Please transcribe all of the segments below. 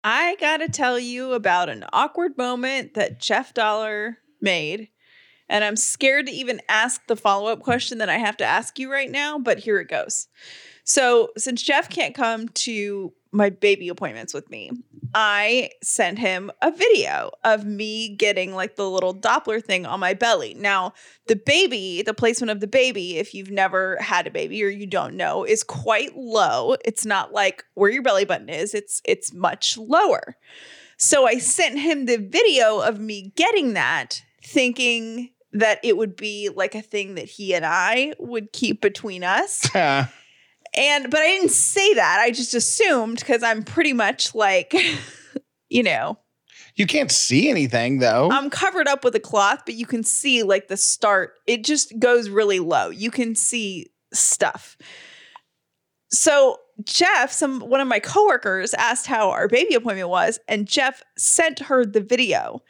I gotta tell you about an awkward moment that Jeff Dollar made. And I'm scared to even ask the follow-up question that I have to ask you right now, but here it goes. So, since Jeff can't come to my baby appointments with me, I sent him a video of me getting like the little Doppler thing on my belly. Now, the placement of the baby, if you've never had a baby or you don't know, is quite low. It's not like where your belly button is. It's much lower. So I sent him the video of me getting that, thinking that it would be like a thing that he and I would keep between us. But I didn't say that. I just assumed, because I'm pretty much like, you can't see anything though. I'm covered up with a cloth, but you can see like the start. It just goes really low. You can see stuff. So Jeff, one of my coworkers, asked how our baby appointment was, and Jeff sent her the video.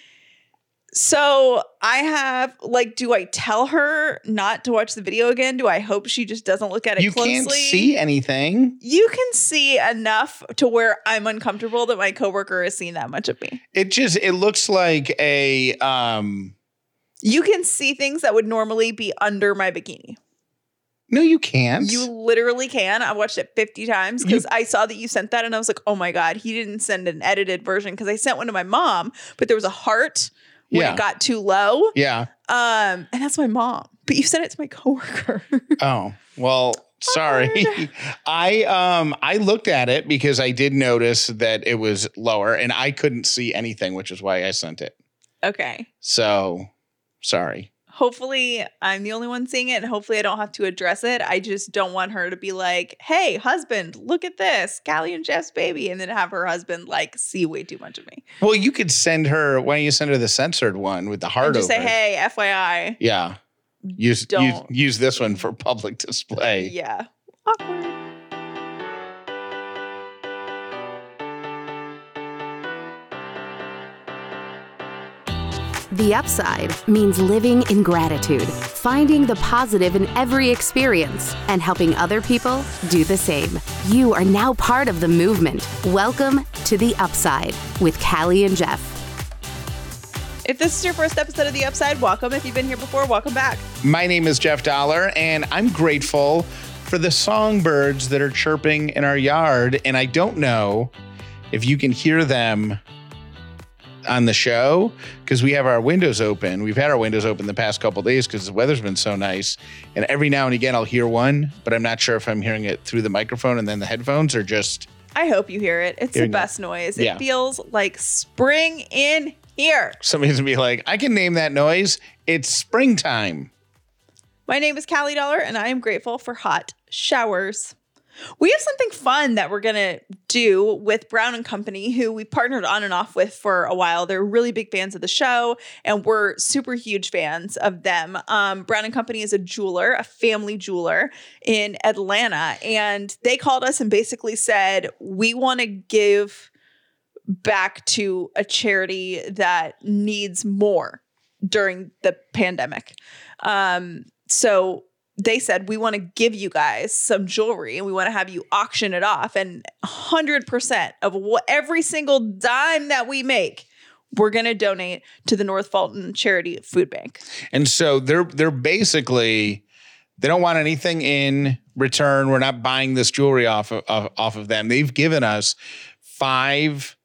So I have, do I tell her not to watch the video again? Do I hope she just doesn't look at it closely? You can't see anything. You can see enough to where I'm uncomfortable that my coworker has seen that much of me. It looks like a... You can see things that would normally be under my bikini. No, you can't. You literally can. I watched it 50 times because I saw that you sent that and I was like, oh my God, he didn't send an edited version, because I sent one to my mom, but there was a heart when it got too low. Yeah. And that's my mom. But you sent it to my coworker. Oh, well, sorry. I looked at it because I did notice that it was lower and I couldn't see anything, which is why I sent it. Okay. So, sorry. Hopefully I'm the only one seeing it, and hopefully I don't have to address it. I just don't want her to be like, hey, husband, look at this, Callie and Jeff's baby, and then have her husband see way too much of me. Well, you could send her, why don't you send her the censored one with the heart over? Just say, hey, FYI. Yeah. Use this one for public display. Yeah. Awkward. The Upside means living in gratitude, finding the positive in every experience, and helping other people do the same. You are now part of the movement. Welcome to The Upside with Callie and Jeff. If this is your first episode of The Upside, welcome. If you've been here before, welcome back. My name is Jeff Dollar, and I'm grateful for the songbirds that are chirping in our yard. And I don't know if you can hear them on the show because we have our windows open. We've had our windows open the past couple of days because the weather's been so nice. And every now and again, I'll hear one, but I'm not sure if I'm hearing it through the microphone and then the headphones or just... I hope you hear it. It's the best noise. It feels like spring in here. Somebody's gonna be like, I can name that noise. It's springtime. My name is Callie Dollar, and I am grateful for hot showers. We have something fun that we're going to do with Brown & Company, who we partnered on and off with for a while. They're really big fans of the show, and we're super huge fans of them. Brown & Company is a jeweler, a family jeweler in Atlanta, and they called us and basically said, we want to give back to a charity that needs more during the pandemic. So they said, we want to give you guys some jewelry and we want to have you auction it off. And 100% of every single dime that we make, we're going to donate to the North Fulton Charity Food Bank. And so they're basically, they don't want anything in return. We're not buying this jewelry off of them. They've given us 5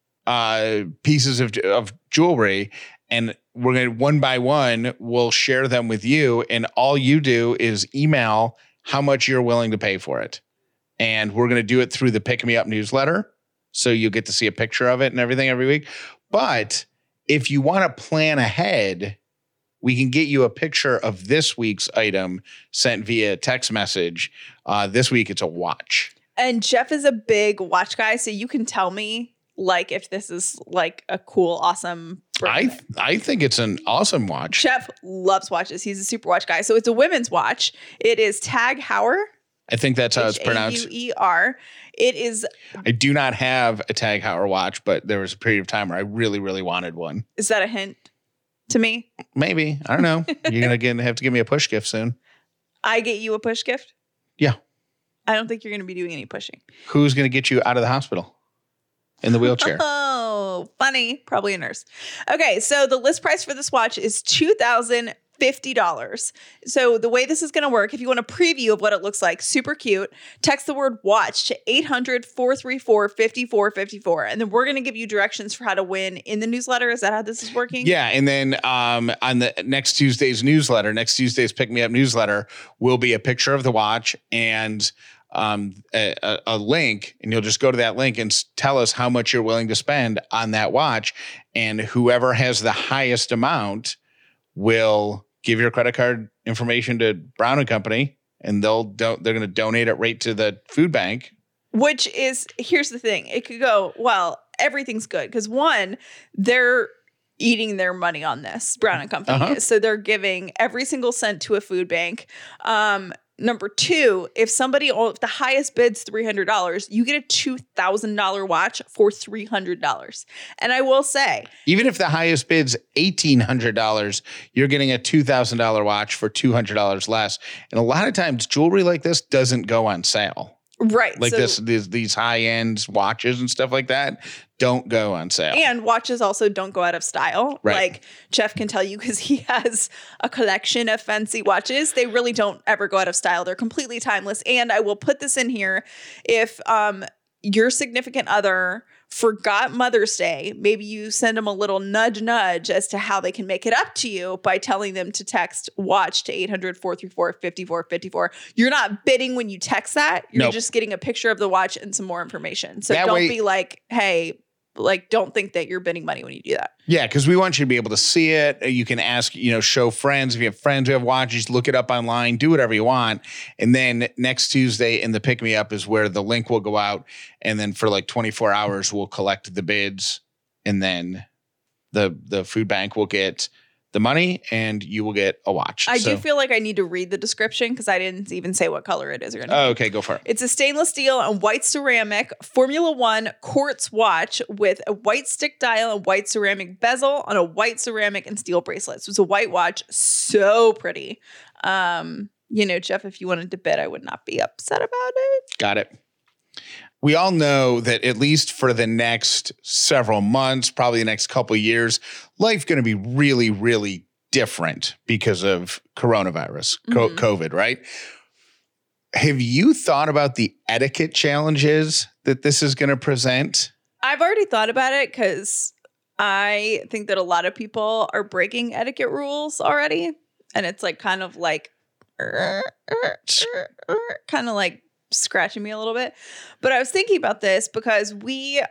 pieces of jewelry, and we're going to, one by one, we'll share them with you. And all you do is email how much you're willing to pay for it. And we're going to do it through the Pick Me Up newsletter. So you get to see a picture of it and everything every week. But if you want to plan ahead, we can get you a picture of this week's item sent via text message. This week, it's a watch. And Jeff is a big watch guy. So you can tell me if this is a cool, awesome. I think it's an awesome watch. Jeff loves watches. He's a super watch guy. So it's a women's watch. It is Tag Heuer. I think that's how it's pronounced. Heuer. It is. I do not have a Tag Heuer watch, but there was a period of time where I really, really wanted one. Is that a hint to me? Maybe. I don't know. You're going to have to give me a push gift soon. I get you a push gift? Yeah. I don't think you're going to be doing any pushing. Who's going to get you out of the hospital? in the wheelchair. Oh, funny. Probably a nurse. Okay, so the list price for this watch is $2,050. So the way this is going to work, if you want a preview of what it looks like, super cute, text the word watch to 800-434-5454. And then we're going to give you directions for how to win in the newsletter. Is that how this is working? Yeah. And then on the next Tuesday's Pick Me Up newsletter, will be a picture of the watch and a link, and you'll just go to that link and tell us how much you're willing to spend on that watch. And whoever has the highest amount will give your credit card information to Brown and Company, and they're going to donate it right to the food bank. Which is, here's the thing. It could go, well, everything's good. Because one, they're eating their money on this, Brown and Company. So they're giving every single cent to a food bank. Number two, if the highest bid's $300, you get a $2,000 watch for $300. And I will say, even if the highest bid's $1,800, you're getting a $2,000 watch for $200 less. And a lot of times jewelry like this doesn't go on sale. Right. Like these high-end watches and stuff like that don't go on sale. And watches also don't go out of style. Right. Like Jeff can tell you because he has a collection of fancy watches. They really don't ever go out of style. They're completely timeless. And I will put this in here. If your significant other forgot Mother's Day, maybe you send them a little nudge as to how they can make it up to you by telling them to text watch to 800-434-5454. You're not bidding when you text that. You're just getting a picture of the watch and some more information. So don't be like, hey, like, don't think that you're bidding money when you do that. Yeah, because we want you to be able to see it. You can ask, show friends. If you have friends who have watches, look it up online, do whatever you want. And then next Tuesday in the Pick Me Up is where the link will go out. And then for like 24 hours, we'll collect the bids. And then the food bank will get the money and you will get a watch. I do feel like I need to read the description because I didn't even say what color it is or anything. Oh, okay, go for it. It's a stainless steel and white ceramic Formula One quartz watch with a white stick dial and white ceramic bezel on a white ceramic and steel bracelet. So it's a white watch. So pretty. Jeff, if you wanted to bid, I would not be upset about it. Got it. We all know that at least for the next several months, probably the next couple of years, life's going to be really, really different because of coronavirus, COVID, right? Have you thought about the etiquette challenges that this is going to present? I've already thought about it because I think that a lot of people are breaking etiquette rules already. And it's like kind of like scratching me a little bit. But I was thinking about this because we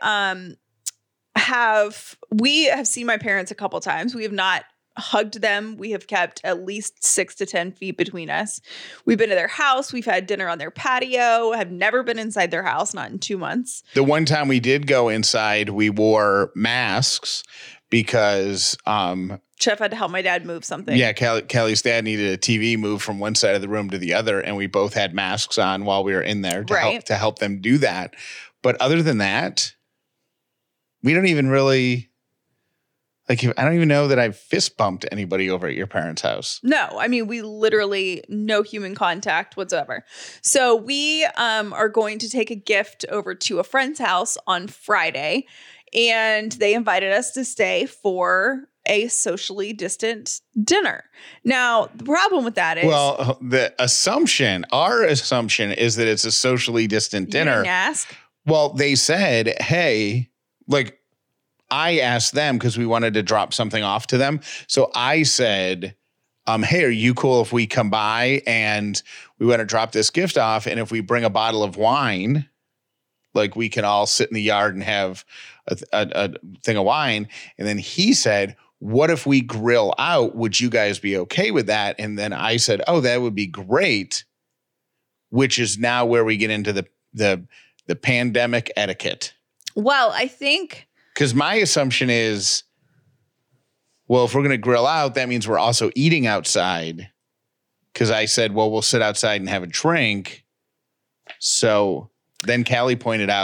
have seen my parents a couple times. We have not hugged them. We have kept at least 6 to 10 feet between us. We've been to their house. We've had dinner on their patio. Have never been inside their house, not in 2 months. The one time we did go inside, we wore masks because Jeff had to help my dad move something. Yeah, Kelly's dad needed a TV moved from one side of the room to the other, and we both had masks on while we were in there to help them do that. But other than that, we don't even really I don't even know that I've fist bumped anybody over at your parents' house. No, I mean, we literally no human contact whatsoever. So we are going to take a gift over to a friend's house on Friday, and they invited us to stay for a socially distant dinner. Now, the problem with that is... Well, our assumption is that it's a socially distant dinner. You didn't ask? Well, they said, hey, I asked them because we wanted to drop something off to them. So I said, hey, are you cool if we come by and we want to drop this gift off? And if we bring a bottle of wine, we can all sit in the yard and have a thing of wine. And then he said, what if we grill out? Would you guys be okay with that? And then I said, oh, that would be great, which is now where we get into the pandemic etiquette. Well, I think... Because my assumption is, well, if we're going to grill out, that means we're also eating outside. Because I said, well, we'll sit outside and have a drink. So then Callie pointed out,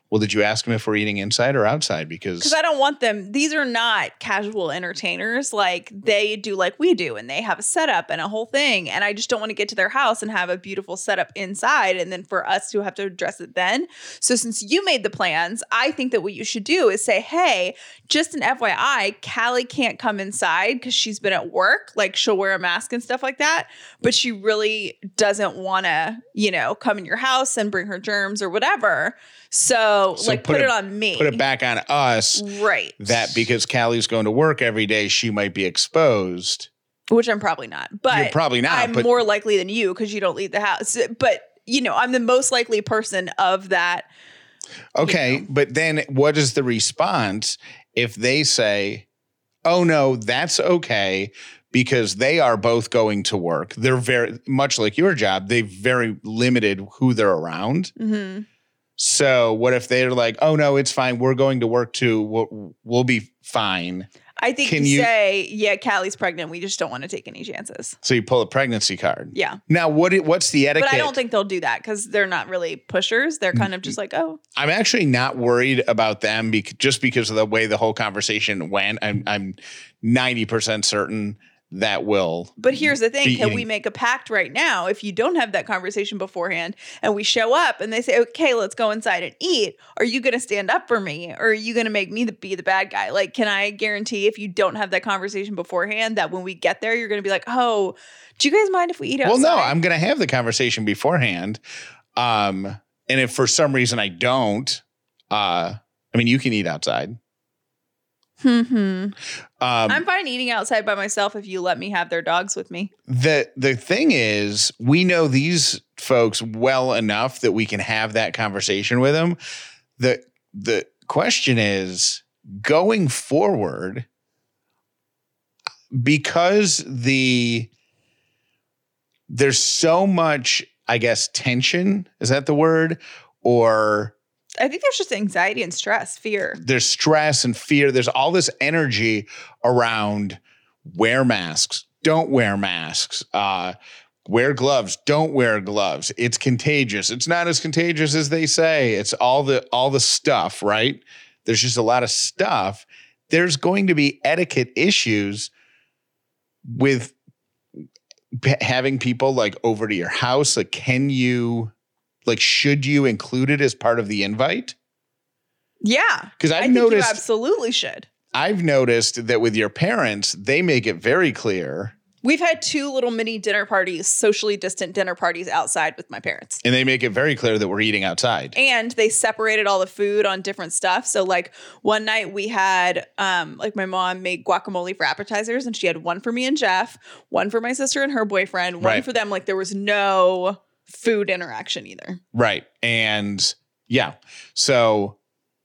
Well, did you ask them if we're eating inside or outside? Because I don't want them. These are not casual entertainers. Like they do like we do, and they have a setup and a whole thing. And I just don't want to get to their house and have a beautiful setup inside. And then for us to have to address it then. So since you made the plans, I think that what you should do is say, hey, just an FYI, Callie can't come inside because she's been at work. Like she'll wear a mask and stuff like that. But she really doesn't want to, come in your house and bring her germs or whatever. So like put it on me. Put it back on us. Right. That because Callie's going to work every day, she might be exposed. Which I'm probably not. But you're probably not. I'm more likely than you because you don't leave the house. But, I'm the most likely person of that. Okay. But then what is the response if they say, oh, no, that's okay because they are both going to work. They're very much like your job. They've very limited who they're around. Mm-hmm. So what if they're like, oh, no, it's fine. We're going to work too. We'll be fine. I think you say, yeah, Callie's pregnant. We just don't want to take any chances. So you pull a pregnancy card. Yeah. Now, what's the etiquette? But I don't think they'll do that because they're not really pushers. They're kind of just like, oh. I'm actually not worried about them just because of the way the whole conversation went. I'm 90% certain that will. But here's the thing. Can we make a pact right now? If you don't have that conversation beforehand and we show up and they say, okay, let's go inside and eat. Are you going to stand up for me? Or are you going to make me be the bad guy? Like, can I guarantee if you don't have that conversation beforehand that when we get there, you're going to be like, oh, do you guys mind if we eat outside? Well, no, I'm going to have the conversation beforehand. And if for some reason I don't, you can eat outside. I'm fine eating outside by myself if you let me have their dogs with me. The thing is, we know these folks well enough that we can have that conversation with them. The question is, going forward, because there's so much, I guess, tension, is that the word? Or I think there's just anxiety and stress, fear. There's stress and fear. There's all this energy around wear masks, don't wear masks, wear gloves, don't wear gloves. It's contagious. It's not as contagious as they say. It's all the stuff, right? There's just a lot of stuff. There's going to be etiquette issues with having people like over to your house. Like, should you include it as part of the invite? Yeah. Because I think you absolutely should. I've noticed that with your parents, they make it very clear. We've had 2 little mini dinner parties, socially distant dinner parties outside with my parents. And they make it very clear that we're eating outside. And they separated all the food on different stuff. So like one night we had, my mom made guacamole for appetizers and she had one for me and Jeff, one for my sister and her boyfriend, one for them. Like there was no food interaction either. Right. And yeah. So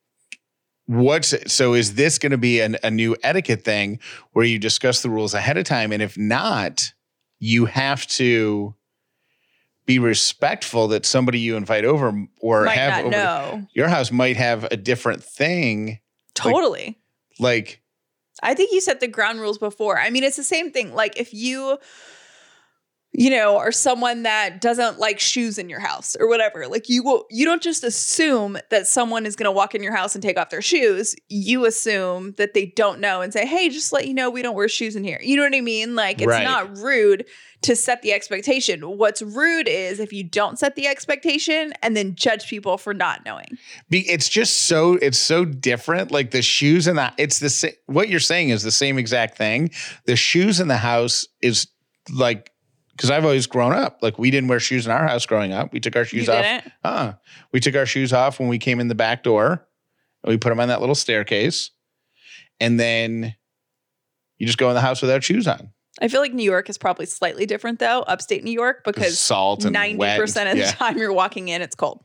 is this going to be a new etiquette thing where you discuss the rules ahead of time? And if not, you have to be respectful that somebody you invite over or might have not over know. Your house might have a different thing. Totally. Like I think you set the ground rules before. I mean, it's the same thing. Like if you are someone that doesn't like shoes in your house or whatever, like you don't just assume that someone is going to walk in your house and take off their shoes. You assume that they don't know and say, hey, just let you know, we don't wear shoes in here. You know what I mean? Like it's not rude to set the expectation. What's rude is if you don't set the expectation and then judge people for not knowing. It's just it's so different. Like the shoes in it's the same. What you're saying is the same exact thing. The shoes in the house is like, because I've always grown up, like we didn't wear shoes in our house growing up. We took our shoes off. We took our shoes off when we came in the back door. We put them on that little staircase. And then you just go in the house without shoes on. I feel like New York is probably slightly different though, upstate New York, because salt and 90% of the time you're walking in, it's cold.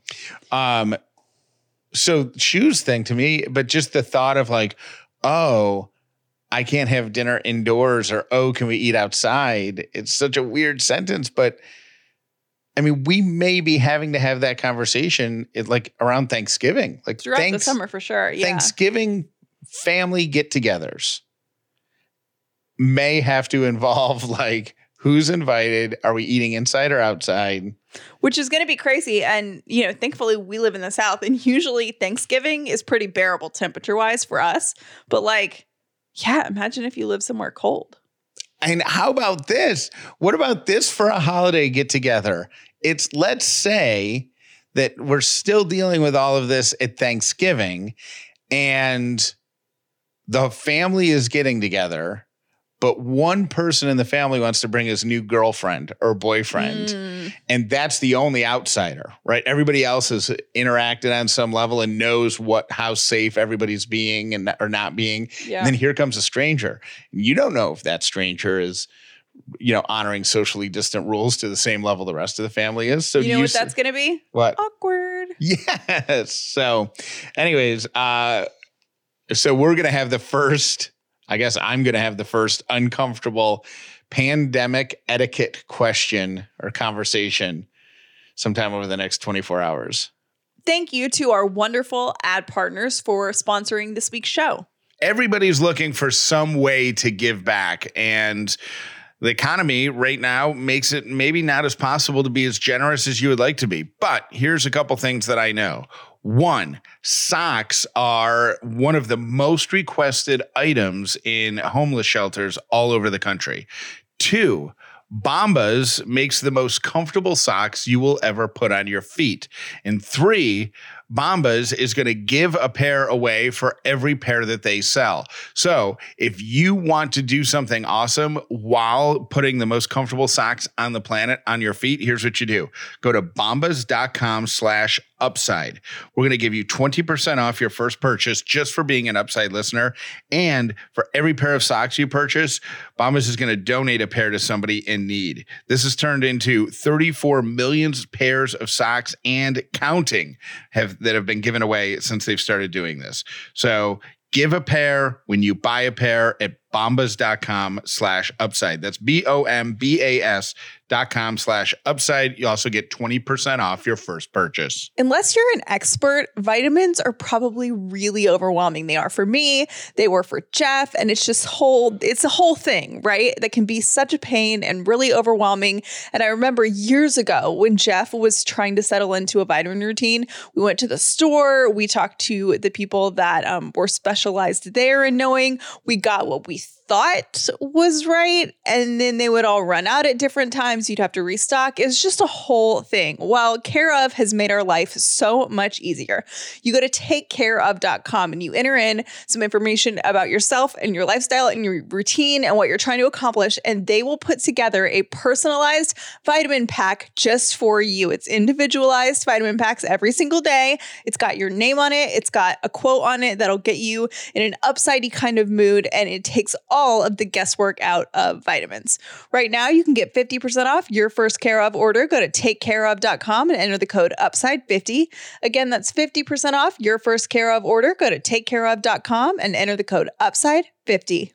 So shoes thing to me, but just the thought of like, oh, I can't have dinner indoors, or, oh, can we eat outside? It's such a weird sentence, but I mean, we may be having to have that conversation around Thanksgiving, like throughout the summer for sure. Yeah. Thanksgiving family get-togethers may have to involve like Who's invited? Are we eating inside or outside? Which is going to be crazy. And, thankfully we live in the South, and usually Thanksgiving is pretty bearable temperature wise for us. But imagine if you live somewhere cold. And how about this? What about this for a holiday get together? Let's say that we're still dealing with all of this at Thanksgiving and the family is getting together, but one person in the family wants to bring his new girlfriend or boyfriend. And that's the only outsider, right? Everybody else has interacted on some level and knows how safe everybody's being and or not being. Yeah. And then here comes a stranger. You don't know if that stranger is, honoring socially distant rules to the same level the rest of the family is. So what that's going to be? What? Awkward. Yes. So anyways, so we're going to have the first, I guess I'm going to have the first uncomfortable pandemic etiquette question or conversation sometime over the next 24 hours. Thank you to our wonderful ad partners for sponsoring this week's show. Everybody's looking for some way to give back, and the economy right now makes it maybe not as possible to be as generous as you would like to be. But here's a couple things that I know. One, socks are one of the most requested items in homeless shelters all over the country. Two, Bombas makes the most comfortable socks you will ever put on your feet. And three, Bombas is going to give a pair away for every pair that they sell. So if you want to do something awesome while putting the most comfortable socks on the planet on your feet, here's what you do. Go to bombas.com/upside. We're going to give you 20% off your first purchase just for being an Upside listener. And for every pair of socks you purchase, Bombas is going to donate a pair to somebody in need. This has turned into 34 million pairs of socks and counting that have been given away since they've started doing this. So give a pair when you buy a pair at bombas.com/upside. That's BOMBAS.com/upside. You also get 20% off your first purchase. Unless you're an expert, vitamins are probably really overwhelming. They are for me. They were for Jeff. And it's a whole thing, right? That can be such a pain and really overwhelming. And I remember years ago when Jeff was trying to settle into a vitamin routine, we went to the store. We talked to the people that were specialized there in knowing. We got what we thought was right, and then they would all run out at different times. You'd have to restock. It's just a whole thing. Well, Care of has made our life so much easier. You go to takecareof.com and you enter in some information about yourself and your lifestyle and your routine and what you're trying to accomplish, and they will put together a personalized vitamin pack just for you. It's individualized vitamin packs every single day. It's got your name on it. It's got a quote on it that'll get you in an upsidey kind of mood, and it takes all of the guesswork out of vitamins. Right now, you can get 50% off your first Care of order. Go to takecareof.com and enter the code UPSIDE50. Again, that's 50% off your first Care of order. Go to takecareof.com and enter the code UPSIDE50.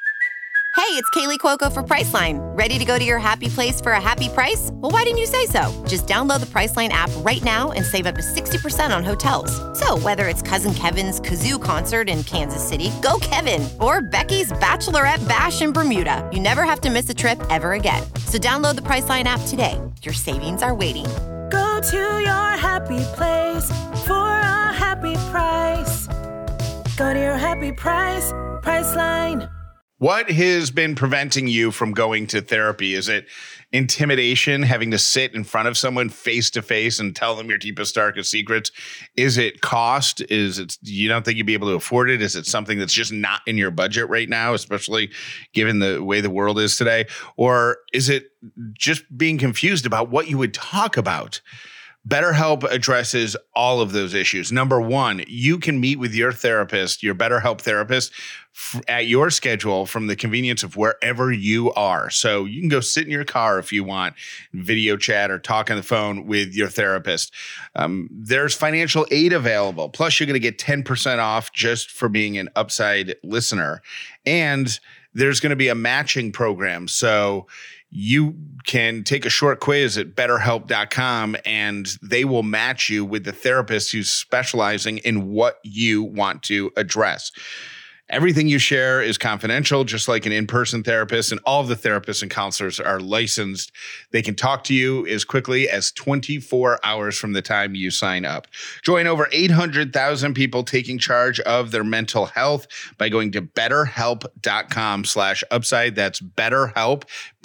Hey, it's Kaylee Cuoco for Priceline. Ready to go to your happy place for a happy price? Well, why didn't you say so? Just download the Priceline app right now and save up to 60% on hotels. So whether it's Cousin Kevin's Kazoo Concert in Kansas City, go Kevin, or Becky's Bachelorette Bash in Bermuda, you never have to miss a trip ever again. So download the Priceline app today. Your savings are waiting. Go to your happy place for a happy price. Go to your happy price, Priceline. What has been preventing you from going to therapy? Is it intimidation, having to sit in front of someone face to face and tell them your deepest, darkest secrets? Is it cost? Is it you don't think you'd be able to afford it? Is it something that's just not in your budget right now, especially given the way the world is today? Or is it just being confused about what you would talk about? BetterHelp addresses all of those issues. Number one, you can meet with your therapist, your BetterHelp therapist, at your schedule from the convenience of wherever you are. So you can go sit in your car if you want, video chat or talk on the phone with your therapist. There's financial aid available. Plus, you're going to get 10% off just for being an Upside listener. And there's going to be a matching program. So you can take a short quiz at betterhelp.com and they will match you with the therapist who's specializing in what you want to address. Everything you share is confidential, just like an in-person therapist, and all of the therapists and counselors are licensed. They can talk to you as quickly as 24 hours from the time you sign up. Join over 800,000 people taking charge of their mental health by going to betterhelp.com/upside. That's BetterHelp,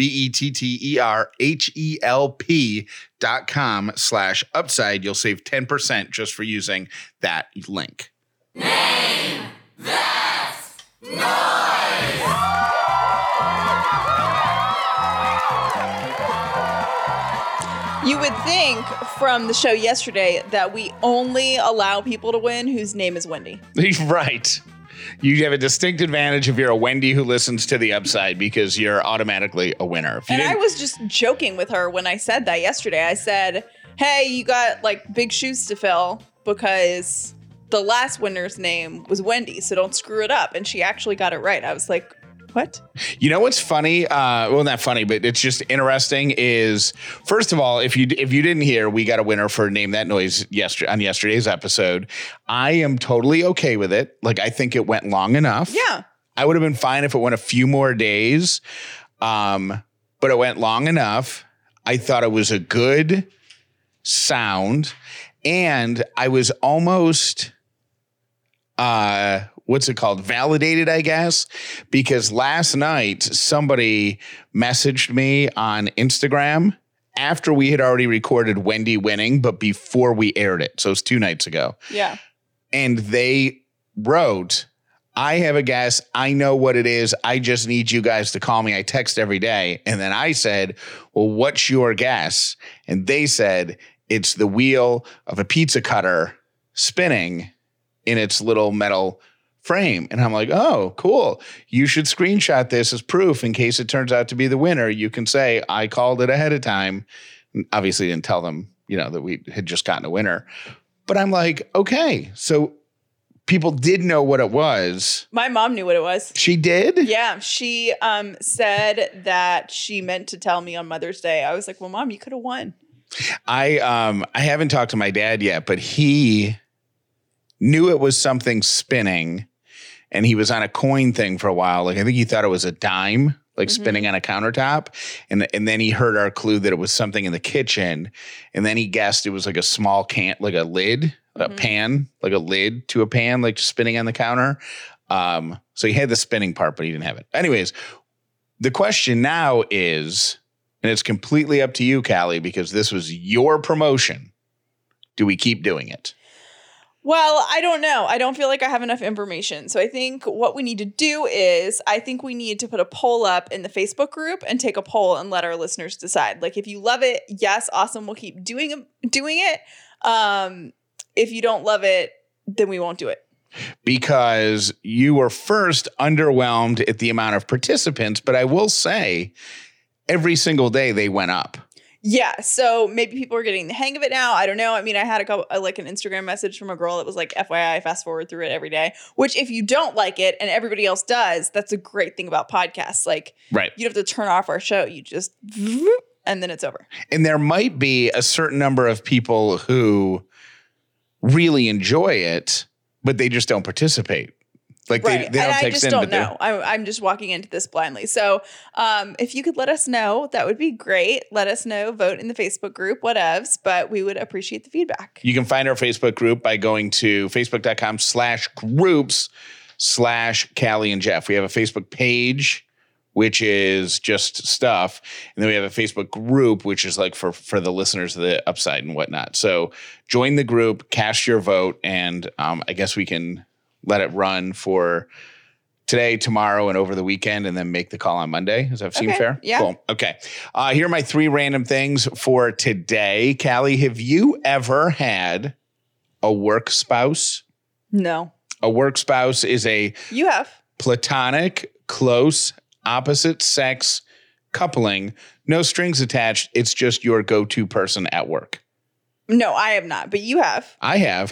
BetterHelp.com/upside. You'll save 10% just for using that link. You would think from the show yesterday that we only allow people to win whose name is Wendy. Right. You have a distinct advantage if you're a Wendy who listens to the Upside because you're automatically a winner. And I was just joking with her when I said that yesterday. I said, hey, you got like big shoes to fill because the last winner's name was Wendy, so don't screw it up. And she actually got it right. I was like, what? You know what's funny? Well, not funny, but it's just interesting is, first of all, if you didn't hear, we got a winner for Name That Noise on yesterday's episode. I am totally okay with it. Like, I think it went long enough. Yeah. I would have been fine if it went a few more days, but it went long enough. I thought it was a good sound, and I was almost... what's it called? Validated, I guess, because last night somebody messaged me on Instagram after we had already recorded Wendy winning, but before we aired it. So it was 2 nights ago. Yeah. And they wrote, I have a guess. I know what it is. I just need you guys to call me. I text every day. And then I said, well, what's your guess? And they said, it's the wheel of a pizza cutter spinning in its little metal frame. And I'm like, oh, cool. You should screenshot this as proof in case it turns out to be the winner. You can say, I called it ahead of time. Obviously didn't tell them, that we had just gotten a winner. But I'm like, okay, so people did know what it was. My mom knew what it was. She did? Yeah. She said that she meant to tell me on Mother's Day. I was like, well, Mom, you could have won. I haven't talked to my dad yet, but he knew it was something spinning, and he was on a coin thing for a while. Like, I think he thought it was a dime, like spinning on a countertop. And then he heard our clue that it was something in the kitchen. And then he guessed it was like a small can, like a lid, a pan, like a lid to a pan, like spinning on the counter. So he had the spinning part, but he didn't have it. Anyways, the question now is, and it's completely up to you, Callie, because this was your promotion. Do we keep doing it? Well, I don't know. I don't feel like I have enough information. So I think what we need to do is I think we need to put a poll up in the Facebook group and take a poll and let our listeners decide. Like, if you love it, yes, awesome, we'll keep doing it. If you don't love it, then we won't do it. Because you were first underwhelmed at the amount of participants, but I will say every single day they went up. Yeah, so maybe people are getting the hang of it now. I don't know. I mean, I had an Instagram message from a girl that was like, FYI, fast forward through it every day, which if you don't like it and everybody else does, that's a great thing about podcasts. Like, right. You don't have to turn off our show. You just, and then it's over. And there might be a certain number of people who really enjoy it, but they just don't participate. Like, right. they don't and text in. I just don't know. I'm just walking into this blindly. So if you could let us know, that would be great. Let us know. Vote in the Facebook group, whatevs. But we would appreciate the feedback. You can find our Facebook group by going to facebook.com/groups/Callie and Jeff. We have a Facebook page, which is just stuff. And then we have a Facebook group, which is like for the listeners of the Upside and whatnot. So join the group, cast your vote, and I guess we can let it run for today, tomorrow, and over the weekend, and then make the call on Monday. Does that seem fair? Yeah. Cool. Okay. Here are my 3 random things for today. Callie, have you ever had a work spouse? No. A work spouse is a You have. platonic, close, opposite sex coupling. No strings attached. It's just your go-to person at work. No, I have not, but you have. I have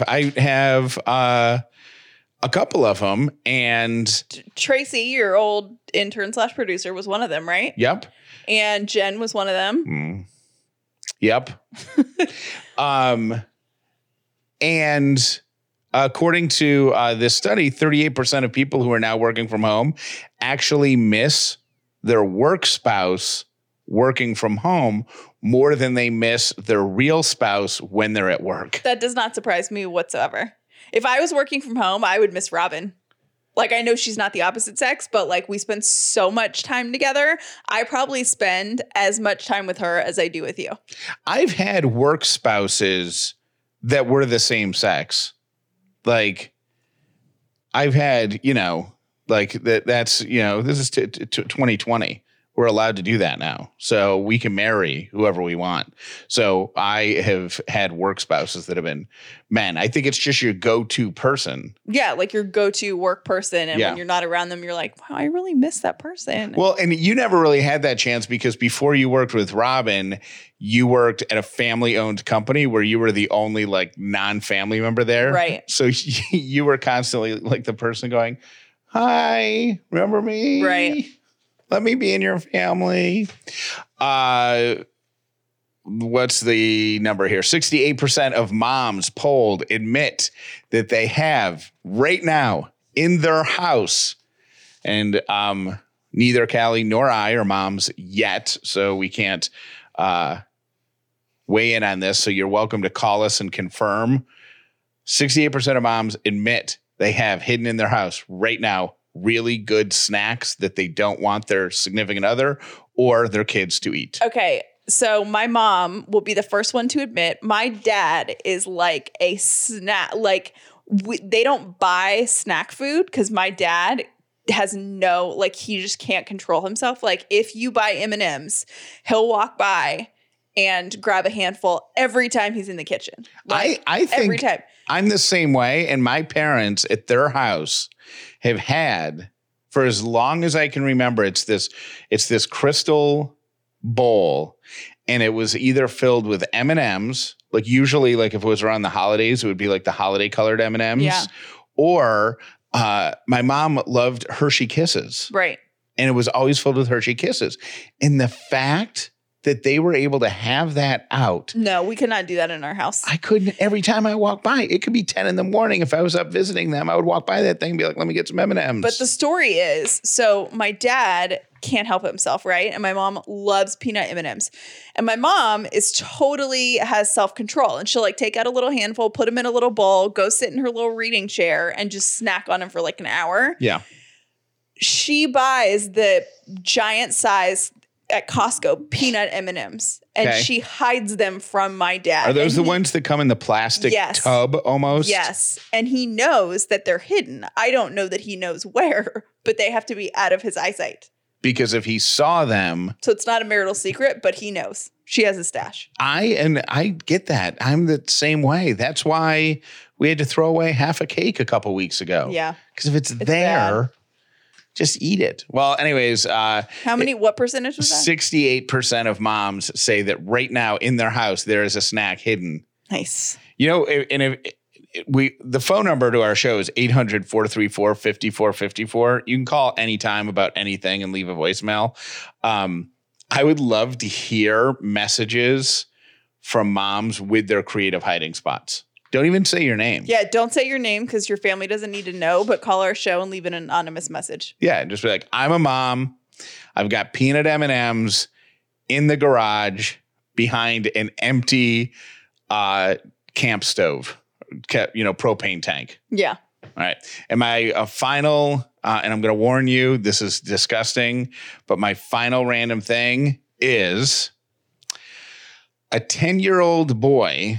a couple of them, and Tracy, your old intern / producer, was one of them, right? Yep. And Jen was one of them. Yep. And According to this study, 38% of people who are now working from home actually miss their work spouse working from home more than they miss their real spouse when they're at work. That does not surprise me whatsoever. If I was working from home, I would miss Robin. Like, I know she's not the opposite sex, but like we spend so much time together. I probably spend as much time with her as I do with you. I've had work spouses that were the same sex. Like, I've had, like that's, this is 2020. We're allowed to do that now. So we can marry whoever we want. So I have had work spouses that have been men. I think it's just your go-to person. Yeah, like your go-to work person. And when you're not around them, you're like, wow, I really miss that person. Well, and you never really had that chance because before you worked with Robin, you worked at a family-owned company where you were the only like non-family member there. Right. So you were constantly like the person going, hi, remember me? Right. Let me be in your family. What's the number here? 68% of moms polled admit that they have right now in their house. And neither Callie nor I are moms yet, so we can't weigh in on this. So you're welcome to call us and confirm. 68% of moms admit they have hidden in their house right now really good snacks that they don't want their significant other or their kids to eat. Okay, so my mom will be the first one to admit my dad is like a snack. Like they don't buy snack food because my dad has he just can't control himself. Like if you buy M&Ms, he'll walk by and grab a handful every time he's in the kitchen. Like, I think every time. I'm the same way. And my parents at their house have had for as long as I can remember, it's this crystal bowl, and it was either filled with M&Ms, like usually like if it was around the holidays, it would be like the holiday colored M&Ms, yeah. Or my mom loved Hershey Kisses. Right. And it was always filled with Hershey Kisses. And the fact that they were able to have that out. No, we could not do that in our house. I couldn't. Every time I walk by, it could be 10 in the morning. If I was up visiting them, I would walk by that thing and be like, let me get some M&Ms. But the story is, so my dad can't help himself, right? And my mom loves peanut M&Ms. And my mom has self-control. And she'll like take out a little handful, put them in a little bowl, go sit in her little reading chair and just snack on them for like an hour. Yeah. She buys the giant size at Costco peanut M&Ms and she hides them from my dad. Are those the ones that come in the plastic tub almost? Yes. And he knows that they're hidden. I don't know that he knows where, but they have to be out of his eyesight. Because if he saw them. So it's not a marital secret, but he knows. She has a stash. I get that. I'm the same way. That's why we had to throw away half a cake a couple weeks ago. Yeah. Because if it's there, bad. Just eat it. Well, anyways. What percentage was that? 68% of moms say that right now in their house, there is a snack hidden. Nice. And the phone number to our show is 800-434-5454. You can call anytime about anything and leave a voicemail. I would love to hear messages from moms with their creative hiding spots. Don't even say your name. Yeah, don't say your name because your family doesn't need to know, but call our show and leave an anonymous message. Yeah, just be like, I'm a mom. I've got peanut M&Ms in the garage behind an empty camp stove, propane tank. Yeah. All right. And my final, and I'm going to warn you, this is disgusting, but my final random thing is a 10-year-old boy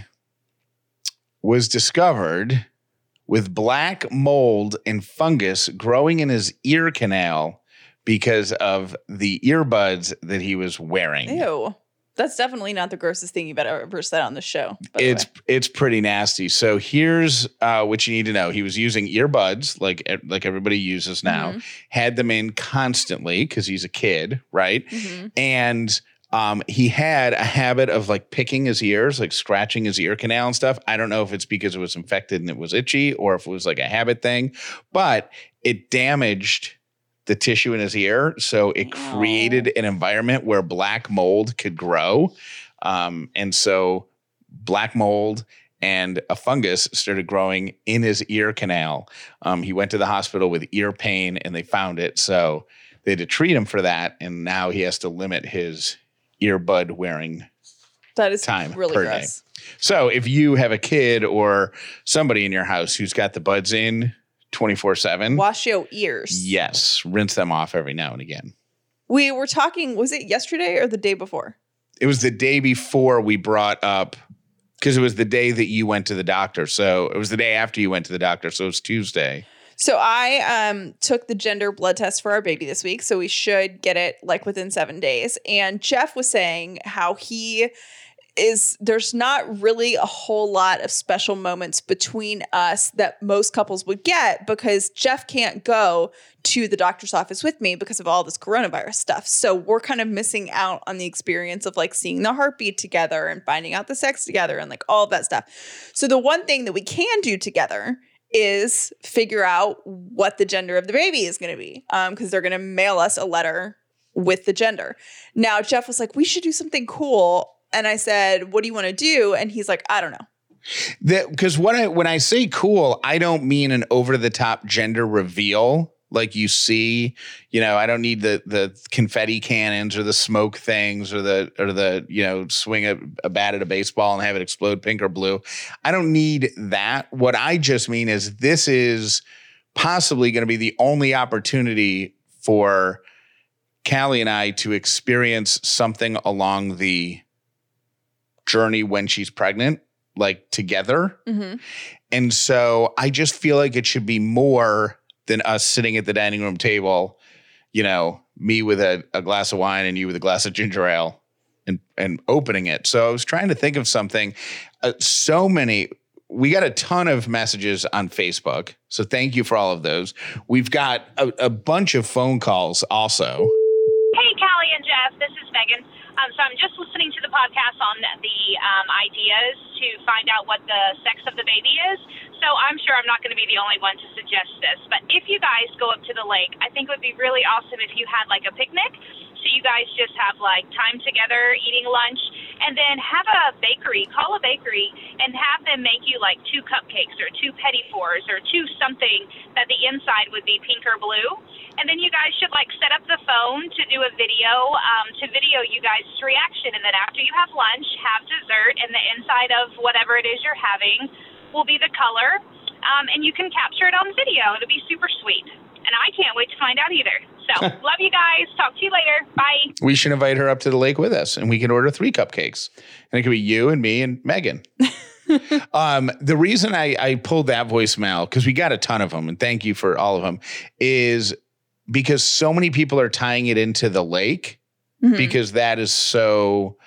was discovered with black mold and fungus growing in his ear canal because of the earbuds that he was wearing. Ew. That's definitely not the grossest thing you've ever said on the show. It's pretty nasty. So here's what you need to know. He was using earbuds like everybody uses now, had them in constantly because he's a kid, right? Mm-hmm. And he had a habit of like picking his ears, like scratching his ear canal and stuff. I don't know if it's because it was infected and it was itchy or if it was like a habit thing, but it damaged the tissue in his ear. So it created an environment where black mold could grow. And so black mold and a fungus started growing in his ear canal. He went to the hospital with ear pain and they found it. So they had to treat him for that. And now he has to limit his earbud wearing That is time really per gross. day. So if you have a kid or somebody in your house who's got the buds in 24/7, Wash your ears. yes, rinse them off every now and again. We were talking, was it yesterday or the day before? It was the day before we brought up, because it was the day that you went to the doctor. So it was the day after you went to the doctor. So it was Tuesday. So I took the gender blood test for our baby this week. So we should get it like within 7 days. And Jeff was saying how there's not really a whole lot of special moments between us that most couples would get because Jeff can't go to the doctor's office with me because of all this coronavirus stuff. So we're kind of missing out on the experience of like seeing the heartbeat together and finding out the sex together and like all of that stuff. So the one thing that we can do together is figure out what the gender of the baby is going to be because they're going to mail us a letter with the gender. Now, Jeff was like, we should do something cool. And I said, what do you want to do? And he's like, I don't know. Because when I say cool, I don't mean an over-the-top gender reveal like you see. I don't need the confetti cannons or the smoke things or the swing a bat at a baseball and have it explode pink or blue. I don't need that. What I just mean is this is possibly going to be the only opportunity for Callie and I to experience something along the journey when she's pregnant, like together. Mm-hmm. And so I just feel like it should be more than us sitting at the dining room table, me with a glass of wine and you with a glass of ginger ale and opening it. So I was trying to think of something. We got a ton of messages on Facebook. So thank you for all of those. We've got a bunch of phone calls also. Hey, Callie and Jeff, this is Megan. So I'm just listening to the podcast on the ideas to find out what the sex of the baby is. So I'm sure I'm not going to be the only one to suggest this. But if you guys go up to the lake, I think it would be really awesome if you had like a picnic. So you guys just have like time together eating lunch and then have a bakery, call a bakery and have them make you like 2 cupcakes or 2 petit fours or 2 something that the inside would be pink or blue. And then you guys should like set up the phone to do a video, to video you guys' reaction. And then after you have lunch, have dessert, and the inside of whatever it is you're having will be the color. And you can capture it on video. It'll be super sweet. And I can't wait to find out either. So love you guys. Talk to you later. Bye. We should invite her up to the lake with us and we can order 3 cupcakes. And it could be you and me and Megan. The reason I pulled that voicemail, because we got a ton of them, and thank you for all of them, is because so many people are tying it into the lake because that is so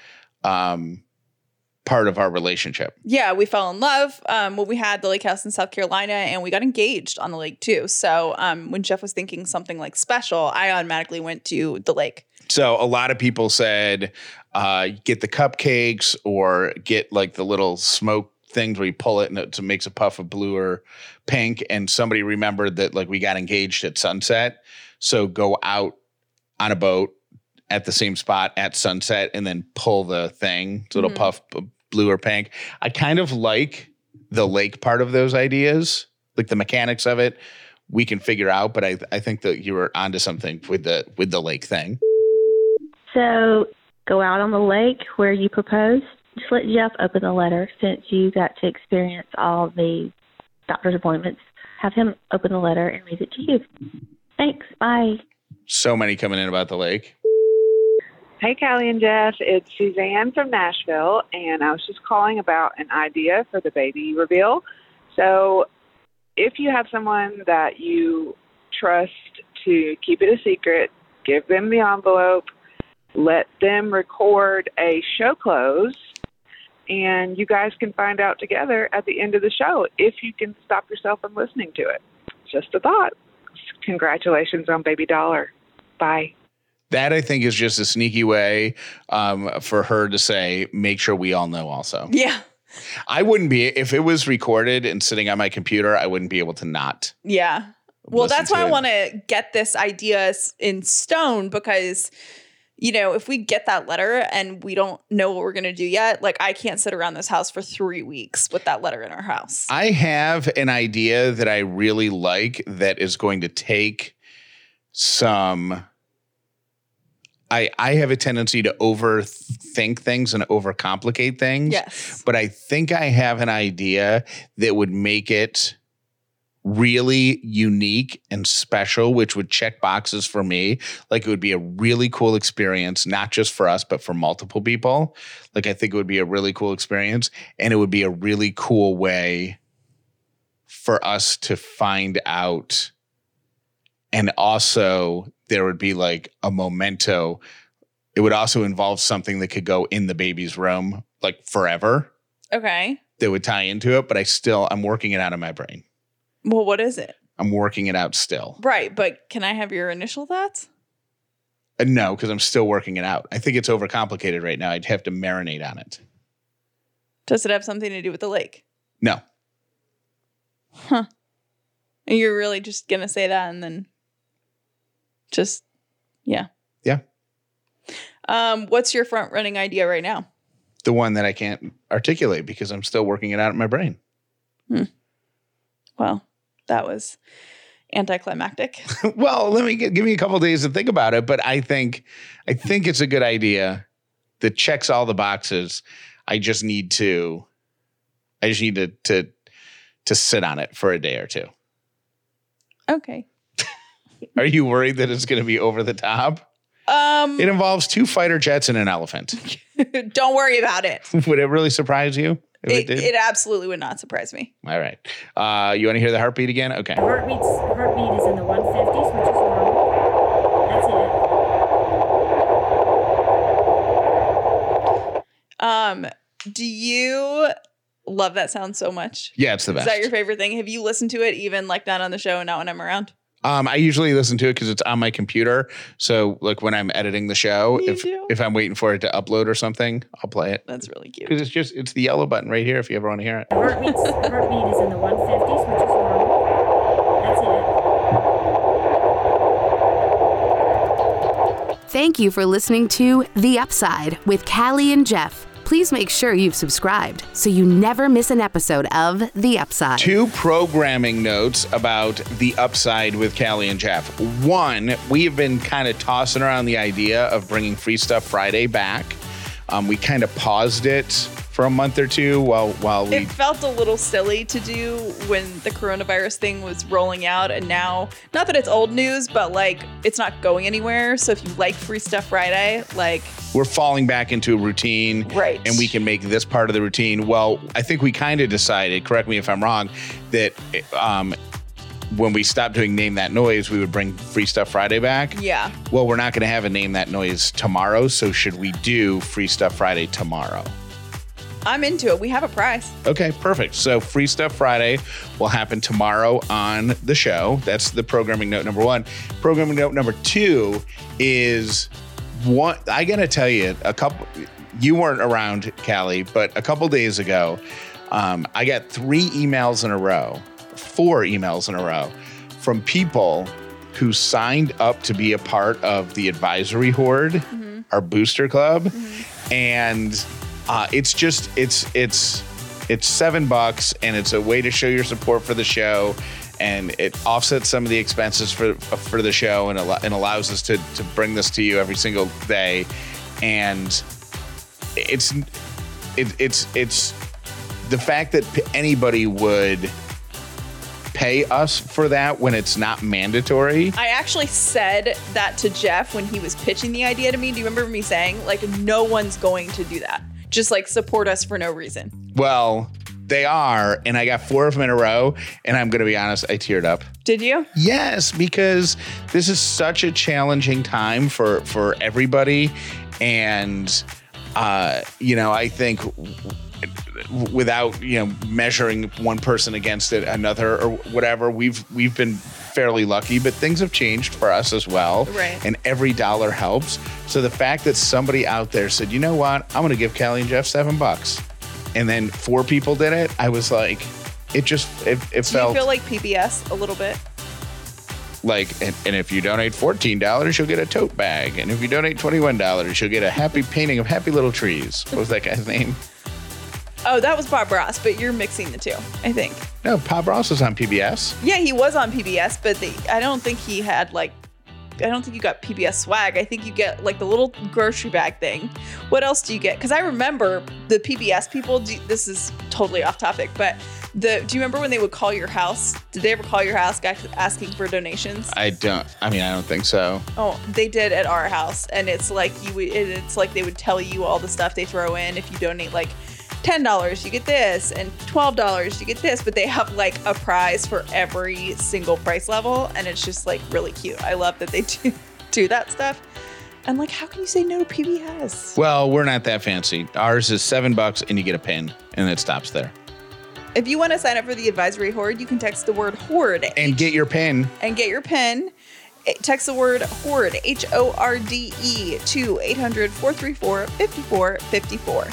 part of our relationship. Yeah, we fell in love when we had the lake house in South Carolina and we got engaged on the lake too. So when Jeff was thinking something like special, I automatically went to the lake. So a lot of people said get the cupcakes or get like the little smoke things where you pull it and it makes a puff of blue or pink. And somebody remembered that like we got engaged at sunset. So go out on a boat at the same spot at sunset and then pull the thing. So it'll puff blue or pink. I kind of like the lake part of those ideas, like the mechanics of it. We can figure out, but I think that you were onto something with the lake thing. So go out on the lake where you proposed. Just let Jeff open the letter since you got to experience all the doctor's appointments. Have him open the letter and read it to you. Thanks. Bye. So many coming in about the lake. Hey, Callie and Jeff. It's Suzanne from Nashville, and I was just calling about an idea for the baby reveal. So if you have someone that you trust to keep it a secret, give them the envelope, let them record a show close, and you guys can find out together at the end of the show if you can stop yourself from listening to it. Just a thought. Congratulations on baby dollar. Bye. That, I think, is just a sneaky way for her to say, make sure we all know also. Yeah. I wouldn't be, if it was recorded and sitting on my computer, I wouldn't be able to not. Yeah. Well, listen that's why to I it. want to get this idea in stone because, you know, if we get that letter and we don't know what we're going to do yet, like I can't sit around this house for 3 weeks with that letter in our house. I have an idea that I really like that is going to take some. I have a tendency to overthink things and overcomplicate things. Yes. But I think I have an idea that would make it really unique and special, which would check boxes for me. Like it would be a really cool experience, not just for us, but for multiple people. Like I think it would be a really cool experience, and it would be a really cool way for us to find out. And also there would be like a memento. It would also involve something that could go in the baby's room like forever. Okay. That would tie into it, but I'm working it out in my brain. Well, what is it? I'm working it out still. Right, but can I have your initial thoughts? No, because I'm still working it out. I think it's overcomplicated right now. I'd have to marinate on it. Does it have something to do with the lake? No. Huh. And you're really just going to say that and then just, yeah. Yeah. What's your front running idea right now? The one that I can't articulate because I'm still working it out in my brain. Well, that was anticlimactic. Well, give me a couple of days to think about it, but I think it's a good idea that checks all the boxes. I just need to sit on it for a day or two. Okay. Are you worried that it's going to be over the top? It involves 2 fighter jets and an elephant. Don't worry about it. Would it really surprise you if it did? It absolutely would not surprise me. All right. You want to hear the heartbeat again? Okay. The heartbeat is in the 150s, which is normal. That's it. Do you love that sound so much? Yeah, it's the best. Is that your favorite thing? Have you listened to it even like not on the show and not when I'm around? I usually listen to it because it's on my computer. So like when I'm editing the show, if I'm waiting for it to upload or something, I'll play it. That's really cute. Because it's the yellow button right here if you ever want to hear it. The heartbeat is in the 150s, which is normal. That's it. Thank you for listening to The Upside with Callie and Jeff. Please make sure you've subscribed so you never miss an episode of The Upside. 2 programming notes about The Upside with Callie and Jeff. 1, we have been kind of tossing around the idea of bringing Free Stuff Friday back. We kind of paused it for a month or two while we... It felt a little silly to do when the coronavirus thing was rolling out, and now, not that it's old news, but like it's not going anywhere. So if you like Free Stuff Friday, like... We're falling back into a routine, right? And we can make this part of the routine. Well, I think we kind of decided, correct me if I'm wrong, that when we stopped doing Name That Noise, we would bring Free Stuff Friday back. Yeah. Well, we're not going to have a Name That Noise tomorrow, so should we do Free Stuff Friday tomorrow? I'm into it. We have a prize. Okay, perfect. So Free Stuff Friday will happen tomorrow on the show. That's the programming note number 1. Programming note number 2 is I got to tell you, you weren't around, Callie, but a couple days ago, I got 4 emails in a row from people who signed up to be a part of the advisory horde, our booster club. And it's $7 and it's a way to show your support for the show, and it offsets some of the expenses for the show and allows us to bring this to you every single day. And it's the fact that anybody would pay us for that when it's not mandatory. I actually said that to Jeff when he was pitching the idea to me. Do you remember me saying, like, no one's going to do that? Just like support us for no reason. Well, they are, and I got 4 of them in a row, and I'm going to be honest, I teared up. Did you? Yes, because this is such a challenging time for everybody, and I think without measuring one person against another or whatever, we've been fairly lucky, but things have changed for us as well. Right. And every dollar helps. So the fact that somebody out there said, you know what, I'm going to give Callie and Jeff $7, and then 4 people did it, I was like, it felt. Do you feel like PBS a little bit? like, and if you donate $14, you'll get a tote bag. And if you donate $21, you'll get a happy painting of happy little trees. What was that guy's name? Oh, that was Bob Ross, but you're mixing the two, I think. No, Bob Ross was on PBS. Yeah, he was on PBS, but I don't think he had I don't think you got PBS swag. I think you get like the little grocery bag thing. What else do you get? Because I remember the PBS people, this is totally off topic, but do you remember when they would call your house? Did they ever call your house asking for donations? I don't think so. Oh, they did at our house. And it's like it's like they would tell you all the stuff they throw in. If you donate like $10, you get this, and $12, you get this, but they have like a prize for every single price level, and it's just like really cute. I love that they do that stuff. And like, how can you say no to PBS? Well, we're not that fancy. Ours is $7 and you get a pin, and it stops there. If you want to sign up for the Advisory Horde, you can text the word HORDE. And get your pin. Text the word HORDE, HORDE, to 800-434-5454.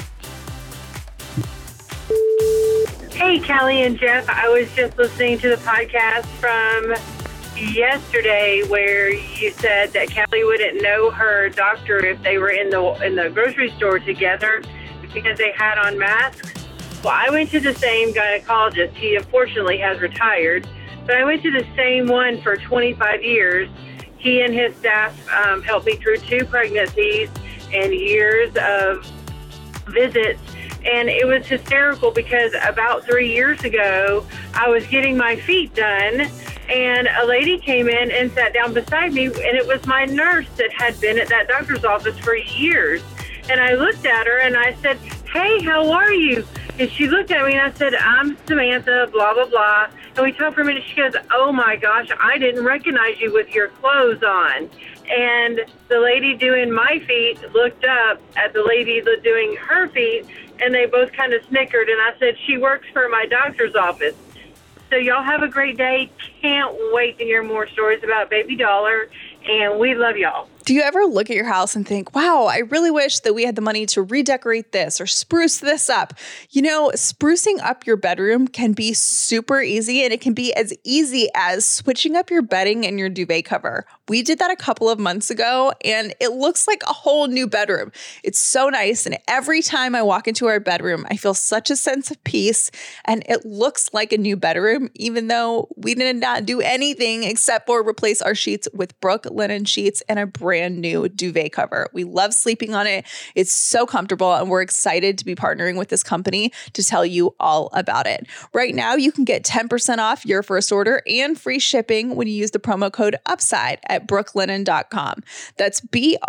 Hey, Callie and Jeff. I was just listening to the podcast from yesterday where you said that Callie wouldn't know her doctor if they were in the grocery store together because they had on masks. Well, I went to the same gynecologist. He unfortunately has retired, but I went to the same one for 25 years. He and his staff helped me through 2 pregnancies and years of visits. And it was hysterical because about 3 years ago, I was getting my feet done, and a lady came in and sat down beside me, and it was my nurse that had been at that doctor's office for years. And I looked at her, and I said, "Hey, how are you?" And she looked at me, and I said, "I'm Samantha, blah, blah, blah." And we talked for a minute. She goes, "Oh, my gosh, I didn't recognize you with your clothes on." And the lady doing my feet looked up at the lady doing her feet, and they both kind of snickered. And I said, "She works for my doctor's office." So y'all have a great day. Can't wait to hear more stories about Baby Dollar, and we love y'all. Do you ever look at your house and think, wow, I really wish that we had the money to redecorate this or spruce this up? You know, sprucing up your bedroom can be super easy, and it can be as easy as switching up your bedding and your duvet cover. We did that a couple of months ago, and it looks like a whole new bedroom. It's so nice, and every time I walk into our bedroom, I feel such a sense of peace, and it looks like a new bedroom, even though we did not do anything except for replace our sheets with Brook linen sheets and a brand new duvet cover. We love sleeping on it. It's so comfortable, and we're excited to be partnering with this company to tell you all about it. Right now, you can get 10% off your first order and free shipping when you use the promo code UPSIDE at brooklinen.com. That's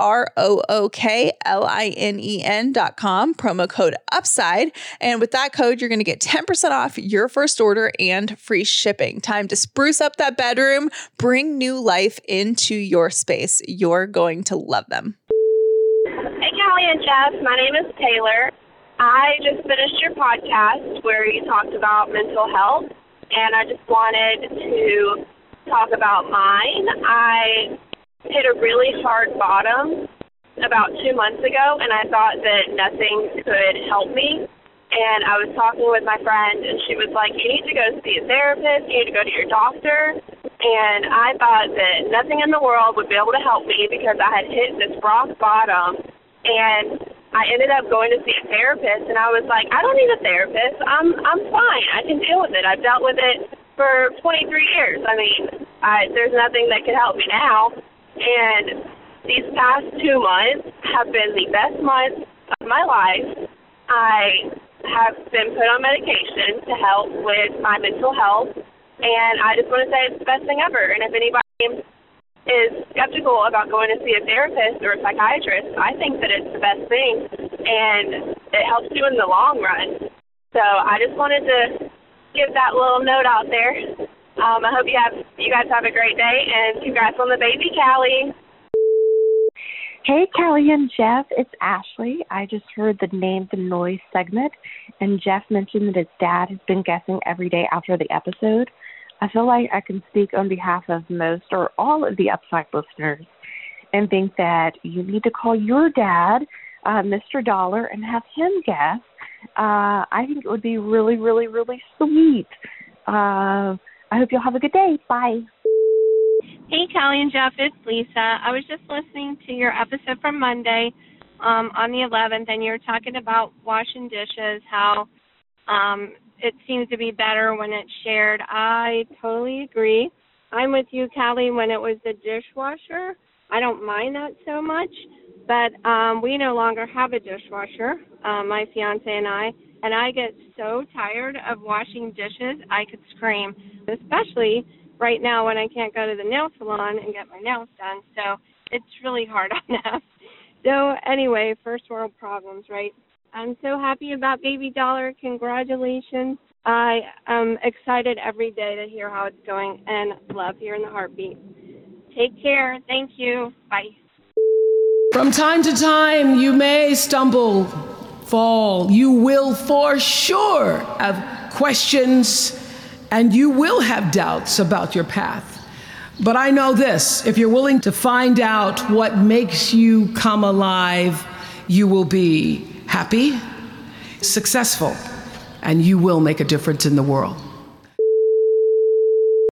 BROOKLINEN.com, promo code UPSIDE. And with that code, you're going to get 10% off your first order and free shipping. Time to spruce up that bedroom, bring new life into your space. You're going to love them. Hey, Callie and Jeff. My name is Taylor. I just finished your podcast where you talked about mental health, and I just wanted to talk about mine. I hit a really hard bottom about 2 months ago, and I thought that nothing could help me. And I was talking with my friend, and she was like, "You need to go see a therapist. You need to go to your doctor." And I thought that nothing in the world would be able to help me because I had hit this rock bottom. And I ended up going to see a therapist, and I was like, "I don't need a therapist. I'm fine. I can deal with it. I've dealt with it for 23 years. I mean, there's nothing that could help me now." And these past 2 months have been the best months of my life. I have been put on medication to help with my mental health, and I just want to say it's the best thing ever. And if anybody is skeptical about going to see a therapist or a psychiatrist, I think that it's the best thing, and it helps you in the long run. So I just wanted to give that little note out there. I hope you guys have a great day, and congrats on the baby, Callie. Hey, Callie and Jeff, it's Ashley. I just heard the Name the Noise segment, and Jeff mentioned that his dad has been guessing every day after the episode. I feel like I can speak on behalf of most or all of the Upside listeners and think that you need to call your dad, Mr. Dollar, and have him guess. I think it would be really, really, really sweet. I hope you'll have a good day. Bye. Hey, Callie and Jeff, it's Lisa. I was just listening to your episode from Monday on the 11th, and you were talking about washing dishes, how it seems to be better when it's shared. I totally agree. I'm with you, Callie, when it was the dishwasher. I don't mind that so much, but we no longer have a dishwasher, my fiance and I get so tired of washing dishes, I could scream, especially right now when I can't go to the nail salon and get my nails done. So it's really hard on us. So anyway, first world problems, right? I'm so happy about Baby Dollar. Congratulations. I am excited every day to hear how it's going and love hearing the heartbeat. Take care. Thank you. Bye. From time to time, you may stumble, fall. You will for sure have questions, and you will have doubts about your path. But I know this, if you're willing to find out what makes you come alive, you will be happy, successful, and you will make a difference in the world.